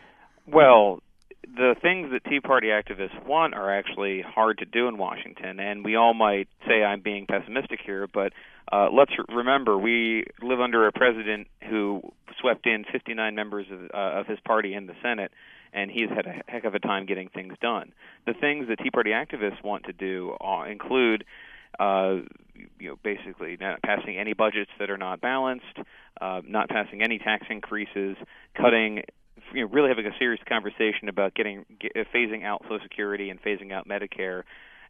Well, the things that Tea Party activists want are actually hard to do in Washington, and we all might say I'm being pessimistic here, but uh, let's remember we live under a president who swept in fifty-nine members of, uh, of his party in the Senate, and he's had a heck of a time getting things done. The things that Tea Party activists want to do uh, include, uh, you know, basically not passing any budgets that are not balanced, uh, not passing any tax increases, cutting, you know, really having a serious conversation about getting get, phasing out Social Security and phasing out Medicare.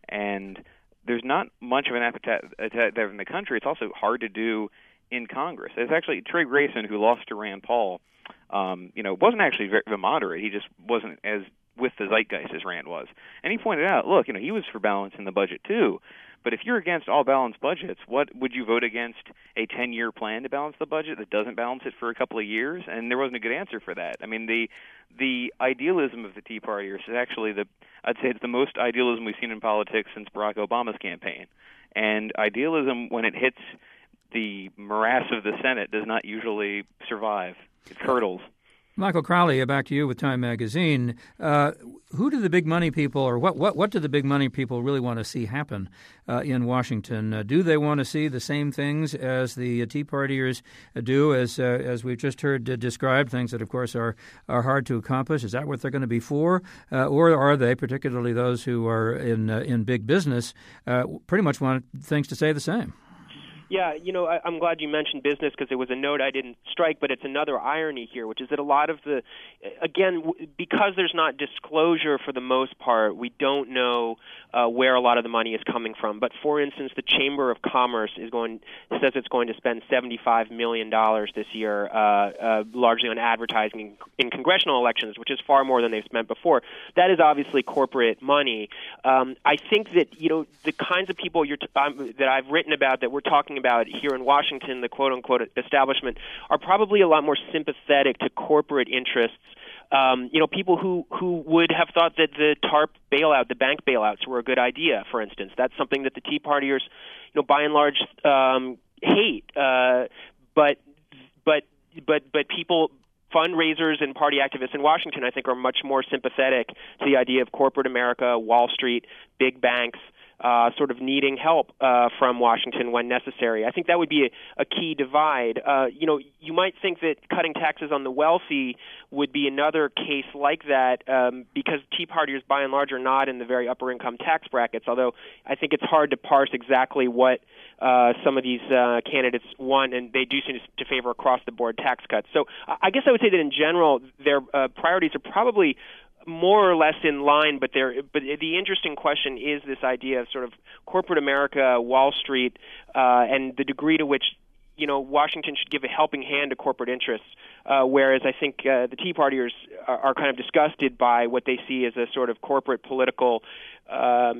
And there's not much of an appetite there in the country. It's also hard to do in Congress. It's actually Trey Grayson, who lost to Rand Paul, Um, you know, wasn't actually very, very moderate. He just wasn't as with the zeitgeist as Rand was. And he pointed out, look, you know, he was for balance in the budget too. But if you're against all balanced budgets, what would you vote against a ten-year plan to balance the budget that doesn't balance it for a couple of years? And there wasn't a good answer for that. I mean, the the idealism of the Tea Partiers is actually the I'd say it's the most idealism we've seen in politics since Barack Obama's campaign. And idealism, when it hits the morass of the Senate, does not usually survive. It curdles. Michael Crowley, back to you with Time Magazine. Uh, who do the big money people, or what, what, what do the big money people really want to see happen uh, in Washington? Uh, do they want to see the same things as the uh, Tea Partiers do, as uh, as we've just heard uh, described, things that, of course, are, are hard to accomplish? Is that what they're going to be for? Uh, or are they, particularly those who are in, uh, in big business, uh, pretty much want things to stay the same? Yeah, you know, I, I'm glad you mentioned business because it was a note I didn't strike, but it's another irony here, which is that a lot of the, again, w- because there's not disclosure for the most part, we don't know uh, where a lot of the money is coming from. But for instance, the Chamber of Commerce is going says it's going to spend seventy-five million dollars this year, uh, uh, largely on advertising in, in congressional elections, which is far more than they've spent before. That is obviously corporate money. Um, I think that, you know, the kinds of people you're t- um, that I've written about that we're talking about here in Washington, the quote-unquote establishment, are probably a lot more sympathetic to corporate interests. Um, you know, people who, who would have thought that the TARP bailout, the bank bailouts, were a good idea, for instance. That's something that the Tea Partiers, you know, by and large, um, hate. Uh, but but but but people, fundraisers and party activists in Washington, I think, are much more sympathetic to the idea of corporate America, Wall Street, big banks, Uh, sort of needing help uh, from Washington when necessary. I think that would be a, a key divide. Uh, you know, you might think that cutting taxes on the wealthy would be another case like that um, because Tea Partiers, by and large, are not in the very upper-income tax brackets, although I think it's hard to parse exactly what uh, some of these uh, candidates want, and they do seem to favor across-the-board tax cuts. So I guess I would say that in general, their uh, priorities are probably more or less in line, but there. But the interesting question is this idea of sort of corporate America, Wall Street, uh, and the degree to which, you know, Washington should give a helping hand to corporate interests, uh, whereas I think uh, the Tea Partiers are, are kind of disgusted by what they see as a sort of corporate political um,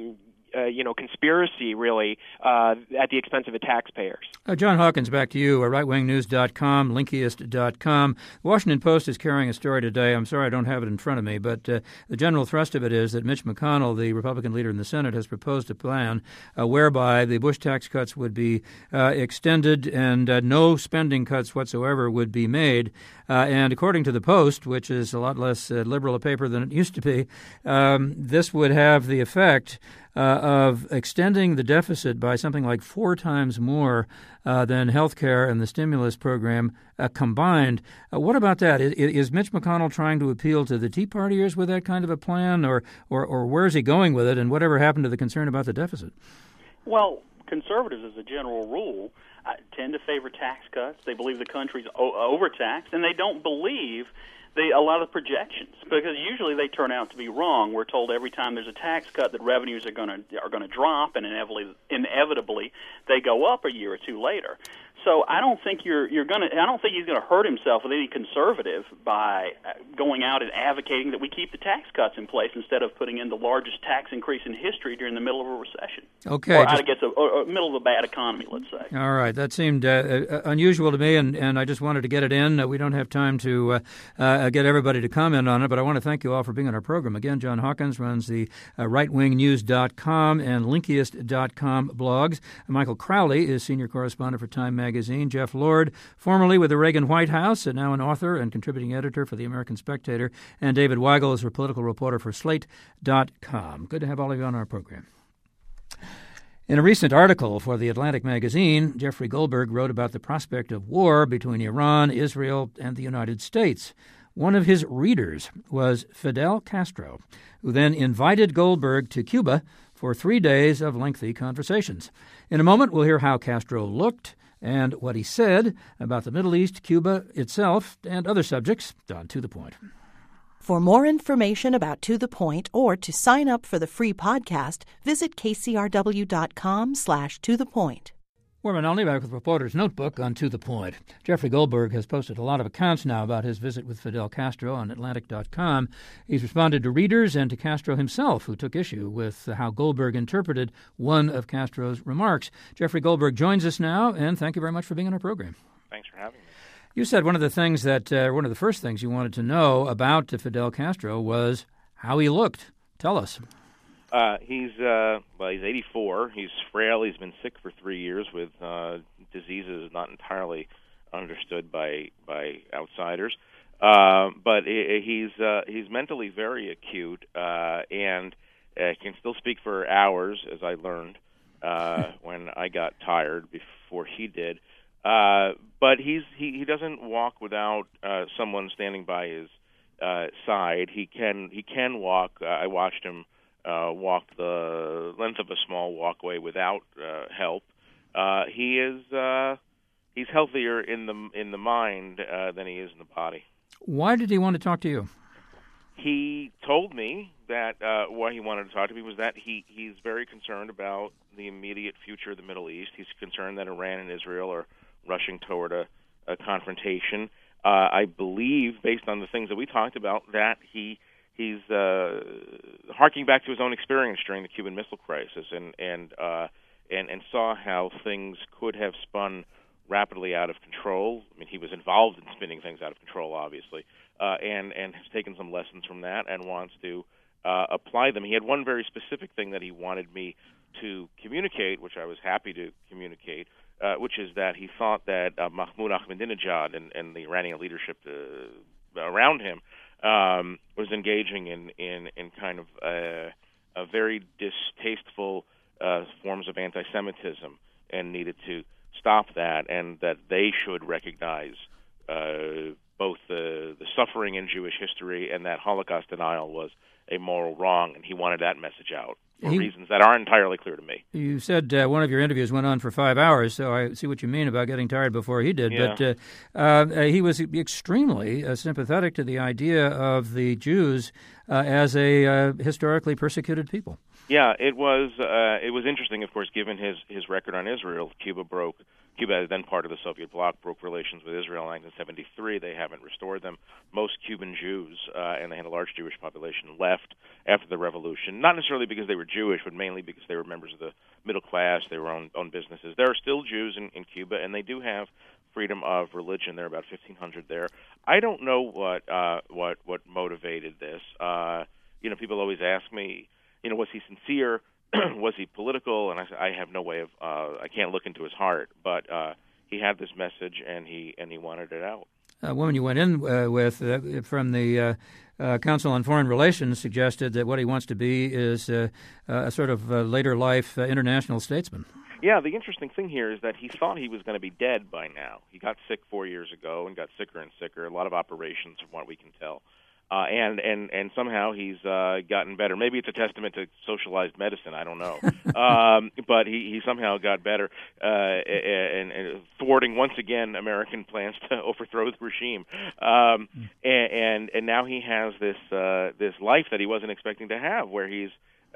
uh, you know, conspiracy, really, uh, at the expense of the taxpayers. Uh, John Hawkins, back to you, uh, right wing news dot com, linkiest dot com. The Washington Post is carrying a story today. I'm sorry I don't have it in front of me, but uh, the general thrust of it is that Mitch McConnell, the Republican leader in the Senate, has proposed a plan uh, whereby the Bush tax cuts would be uh, extended and uh, no spending cuts whatsoever would be made. Uh, and according to the Post, which is a lot less uh, liberal a paper than it used to be, um, this would have the effect uh, of extending the deficit by something like four times more uh, than health care and the stimulus program uh, combined. Uh, what about that? Is, is Mitch McConnell trying to appeal to the Tea Partiers with that kind of a plan, or, or, or where is he going with it, and whatever happened to the concern about the deficit? Well, conservatives, as a general rule, uh, tend to favor tax cuts. They believe the country's o- overtaxed, and they don't believe the, a lot of the projections, because usually they turn out to be wrong. We're told every time there's a tax cut that revenues are going to are going to drop, and inevitably, inevitably they go up a year or two later. So I don't think you're you're going to. I don't think he's going to hurt himself with any conservative by going out and advocating that we keep the tax cuts in place instead of putting in the largest tax increase in history during the middle of a recession. Okay, or just, I guess a, a middle of a bad economy, let's say. All right, that seemed uh, unusual to me, and, and I just wanted to get it in. Uh, we don't have time to uh, uh, get everybody to comment on it, but I want to thank you all for being on our program. Again, John Hawkins runs the uh, right wing news dot com and linkiest dot com blogs. Michael Crowley is senior correspondent for Time Magazine. Jeff Lord, formerly with the Reagan White House, and now an author and contributing editor for the American Spectator. And David Weigel is a political reporter for slate dot com. Good to have all of you on our program. In a recent article for The Atlantic magazine, Jeffrey Goldberg wrote about the prospect of war between Iran, Israel, and the United States. One of his readers was Fidel Castro, who then invited Goldberg to Cuba for three days of lengthy conversations. In a moment, we'll hear how Castro looked and what he said about the Middle East, Cuba itself, and other subjects on To the Point. For more information about To the Point or to sign up for the free podcast, visit kcrw.com slash to the point. We're Manalny back with Reporter's Notebook on To the Point. Jeffrey Goldberg has posted a lot of accounts now about his visit with Fidel Castro on Atlantic dot com. He's responded to readers and to Castro himself, who took issue with how Goldberg interpreted one of Castro's remarks. Jeffrey Goldberg joins us now, and thank you very much for being on our program. Thanks for having me. You said one of the things that, uh, one of the first things you wanted to know about Fidel Castro was how he looked. Tell us. Uh, he's uh, well. He's eighty-four. He's frail. He's been sick for three years with uh, diseases not entirely understood by by outsiders. Uh, but he's uh, he's mentally very acute uh, and uh, can still speak for hours, as I learned uh, when I got tired before he did. Uh, but he's he, he doesn't walk without uh, someone standing by his uh, side. He can he can walk. Uh, I watched him. Uh, walked the length of a small walkway without uh, help. Uh, he is uh, he's healthier in the in the mind uh, than he is in the body. Why did he want to talk to you? He told me that uh, why he wanted to talk to me was that he, he's very concerned about the immediate future of the Middle East. He's concerned that Iran and Israel are rushing toward a, a confrontation. Uh, I believe, based on the things that we talked about, that he He's uh, harking back to his own experience during the Cuban Missile Crisis, and and uh, and and saw how things could have spun rapidly out of control. I mean, he was involved in spinning things out of control, obviously, uh, and and has taken some lessons from that and wants to uh, apply them. He had one very specific thing that he wanted me to communicate, which I was happy to communicate, uh, which is that he thought that uh, Mahmoud Ahmadinejad and, and the Iranian leadership uh, around him Um, was engaging in, in, in kind of a, a very distasteful uh, forms of anti-Semitism and needed to stop that, and that they should recognize uh, both the, the suffering in Jewish history and that Holocaust denial was a moral wrong, and he wanted that message out for he, reasons that aren't entirely clear to me. You said uh, one of your interviews went on for five hours, so I see what you mean about getting tired before he did. Yeah. But uh, uh, he was extremely uh, sympathetic to the idea of the Jews uh, as a uh, historically persecuted people. Yeah, it was uh, it was interesting, of course, given his, his record on Israel. Cuba broke, Cuba, then part of the Soviet bloc, broke relations with Israel in nineteen seventy-three. They haven't restored them. Most Cuban Jews, uh, and they had a large Jewish population, left after the revolution, not necessarily because they were Jewish, but mainly because they were members of the middle class. They were own, own businesses. There are still Jews in, in Cuba, and they do have freedom of religion. There are about fifteen hundred there. I don't know what uh, what what motivated this. Uh, you know, people always ask me, you know, was he sincere? Was he political? And I, I have no way of, uh, I can't look into his heart, but uh, he had this message, and he and he wanted it out. A woman you went in uh, with uh, from the uh, uh, Council on Foreign Relations suggested that what he wants to be is uh, a sort of uh, later life uh, international statesman. Yeah, the interesting thing here is that he thought he was going to be dead by now. He got sick four years ago and got sicker and sicker, a lot of operations from what we can tell. Uh, and, and, and somehow he's uh, gotten better. Maybe it's a testament to socialized medicine, I don't know. um, but he, he somehow got better, uh, and, and thwarting once again American plans to overthrow the regime. Um, and, and, and now he has this, uh, this life that he wasn't expecting to have, where he's,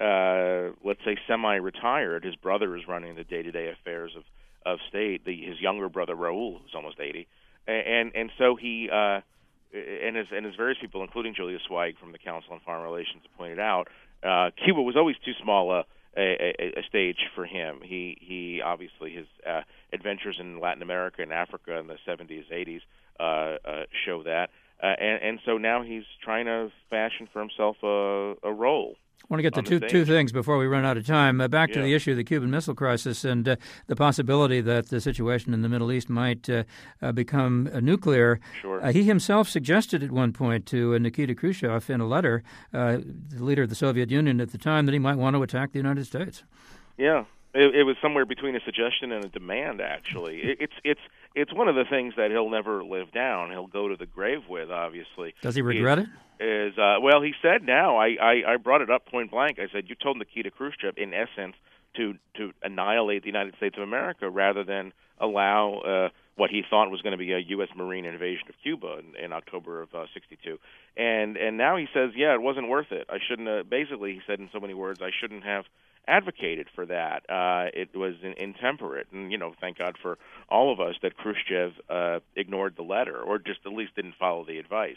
uh, let's say, semi-retired. His brother is running the day-to-day affairs of, of state, the, his younger brother, Raul, who's almost eighty. And, and so he... Uh, And as, and as various people, including Julia Zweig from the Council on Foreign Relations, have pointed out, uh, Cuba was always too small a, a, a stage for him. He, he obviously, his uh, adventures in Latin America and Africa in the seventies, eighties uh, uh, show that. Uh, and, and so now he's trying to fashion for himself a, a role. I want to get to two, two things before we run out of time. Uh, back yeah. to the issue of the Cuban Missile Crisis and uh, the possibility that the situation in the Middle East might uh, uh, become uh, nuclear. Sure. Uh, he himself suggested at one point to uh, Nikita Khrushchev in a letter, uh, the leader of the Soviet Union at the time, that he might want to attack the United States. Yeah. It, it was somewhere between a suggestion and a demand, actually. It, it's it's it's one of the things that he'll never live down. He'll go to the grave with, obviously. Does he regret is, it? Is uh, well, he said now. I, I, I brought it up point blank. I said, you told Nikita Khrushchev, in essence, to to annihilate the United States of America rather than allow uh, what he thought was going to be a U S Marine invasion of Cuba in, in October of uh, sixty-two. And and now he says, yeah, it wasn't worth it. I shouldn't have, basically, he said in so many words, I shouldn't have advocated for that. Uh, it was in, intemperate. And, you know, thank God for all of us that Khrushchev uh, ignored the letter, or just at least didn't follow the advice.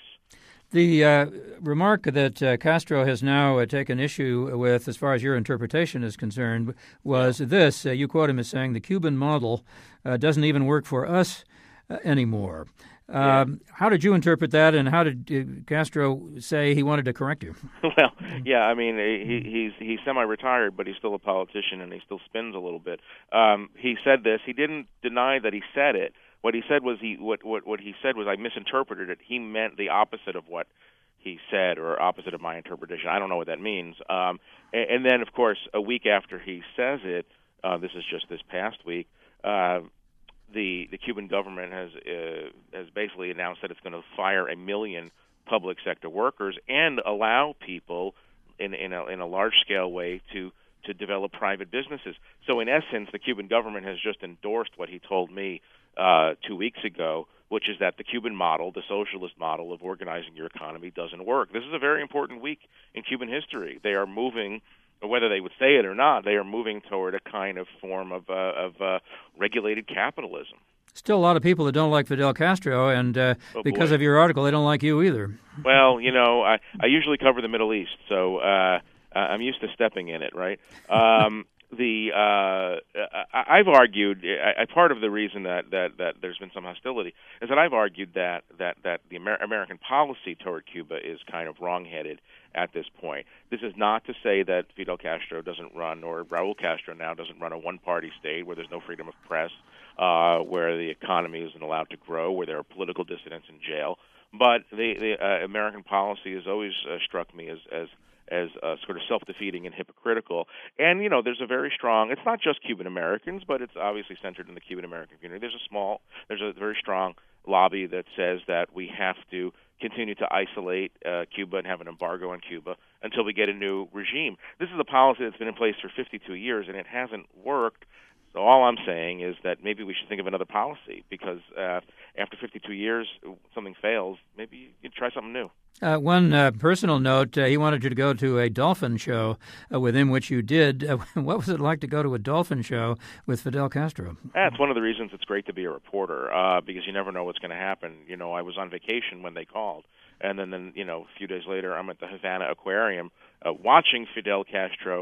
The uh, remark that uh, Castro has now uh, taken issue with, as far as your interpretation is concerned, was yeah. this. Uh, you quote him as saying, the Cuban model uh, doesn't even work for us uh, anymore. Yeah. Um, how did you interpret that, and how did uh, Castro say he wanted to correct you? Well, yeah, I mean, he, he's he's semi-retired, but he's still a politician, and he still spins a little bit. Um, he said this. He didn't deny that he said it. What he said was he what, what what he said was I misinterpreted it. He meant the opposite of what he said, or opposite of my interpretation. I don't know what that means. Um, and, and then, of course, a week after he says it, uh, this is just this past week. Uh, The, the Cuban government has uh, has basically announced that it's going to fire a million public sector workers and allow people in in a, in a large scale way to to develop private businesses. So in essence, the Cuban government has just endorsed what he told me uh, two weeks ago, which is that the Cuban model, the socialist model of organizing your economy, doesn't work. This is a very important week in Cuban history. They are moving, whether they would say it or not, they are moving toward a kind of form of, uh, of uh, regulated capitalism. Still a lot of people that don't like Fidel Castro, and uh, oh, because boy. of your article, they don't like you either. Well, you know, I, I usually cover the Middle East, so uh, I'm used to stepping in it, right? Um, the uh, I, I've argued, I, I, part of the reason that, that, that there's been some hostility is that I've argued that, that, that the Amer- American policy toward Cuba is kind of wrong-headed at this point. This is not to say that Fidel Castro doesn't run, or Raul Castro now doesn't run a one-party state where there's no freedom of press, uh, where the economy isn't allowed to grow, where there are political dissidents in jail. But the, the uh, American policy has always uh, struck me as, as as uh, sort of self-defeating and hypocritical. And, you know, there's a very strong, it's not just Cuban Americans, but it's obviously centered in the Cuban American community. There's a small, there's a very strong lobby that says that we have to continue to isolate uh, Cuba and have an embargo on Cuba until we get a new regime. This is a policy that's been in place for fifty-two years, and it hasn't worked. So all I'm saying is that maybe we should think of another policy, because uh, after fifty-two years, something fails, maybe you try something new. Uh, one uh, personal note, uh, he wanted you to go to a dolphin show uh, with him, which you did. Uh, what was it like to go to a dolphin show with Fidel Castro? That's one of the reasons it's great to be a reporter, uh, because you never know what's going to happen. You know, I was on vacation when they called, and then, then you know, a few days later, I'm at the Havana Aquarium uh, watching Fidel Castro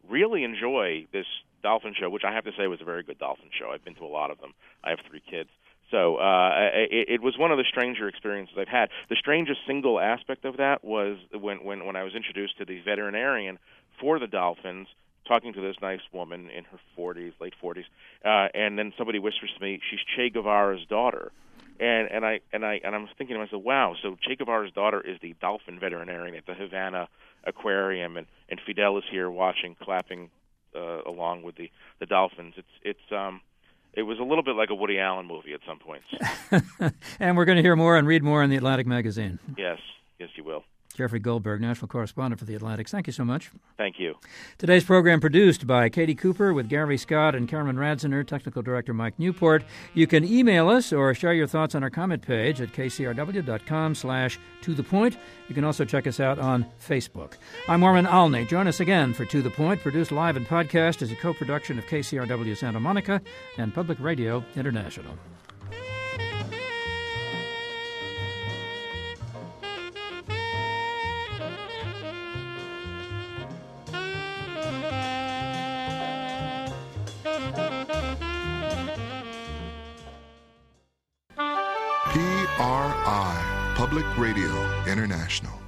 really enjoy this dolphin show, which I have to say was a very good dolphin show. I've been to a lot of them. I have three kids. So uh, it, it was one of the stranger experiences I've had. The strangest single aspect of that was when, when, when I was introduced to the veterinarian for the dolphins, talking to this nice woman in her forties, late forties, uh, and then somebody whispers to me, she's Che Guevara's daughter. And and I and I and I'm thinking to myself, wow, so Che Guevara's daughter is the dolphin veterinarian at the Havana Aquarium, and, and Fidel is here watching, clapping uh, along with the, the dolphins. It's it's um it was a little bit like a Woody Allen movie at some points. And we're going to hear more and read more in the Atlantic magazine. Yes, yes, you will. Jeffrey Goldberg, national correspondent for the Atlantic. Thank you so much. Thank you. Today's program produced by Katie Cooper with Gary Scott and Cameron Radziner, technical director Mike Newport. You can email us or share your thoughts on our comment page at kcrw.com slash to the point. You can also check us out on Facebook. I'm Norman Alney. Join us again for To the Point, produced live and podcast as a co-production of K C R W Santa Monica and Public Radio International. P R I, Public Radio International.